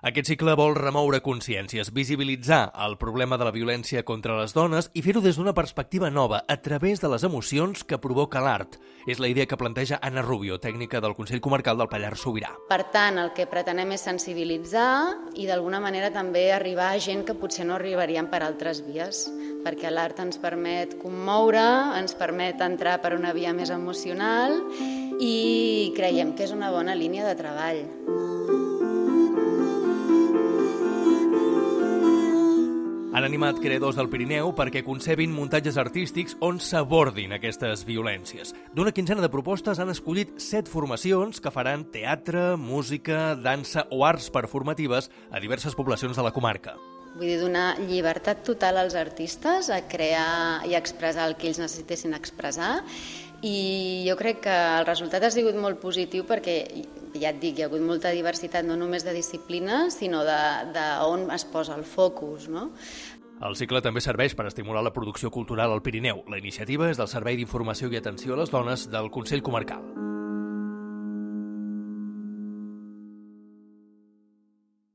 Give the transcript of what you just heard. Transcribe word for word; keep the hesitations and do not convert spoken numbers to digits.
Aquest cicle vol remoure consciències, visibilitzar el problema de la violència contra les dones i fer-ho des d'una perspectiva nova, a través de les emocions que provoca l'art. És la idea que planteja Anna Rubio, tècnica del Consell Comarcal del Pallars Sobirà. Per tant, el que pretenem és sensibilitzar i d'alguna manera també arribar a gent que potser no arribarien per altres vies, perquè l'art ens permet commoure, ens permet entrar per una via més emocional i creiem que és una bona línia de treball. Han animat creadors del Pirineu perquè concebin muntatges artístics on s'abordin aquestes violències. D'una quinzena de propostes han escollit set formacions que faran teatre, música, dansa o arts performatives a diverses poblacions de la comarca. Vull dir, donar llibertat total als artistes a crear i expressar el que ells necessitessin expressar, i jo crec que el resultat ha sigut molt positiu perquè, ja et dic, hi ha hagut molta diversitat no només de disciplines, sinó de, de on es posa el focus, no? El cicle també serveix per estimular la producció cultural al Pirineu. La iniciativa és del Servei d'Informació i Atenció a les Dones del Consell Comarcal.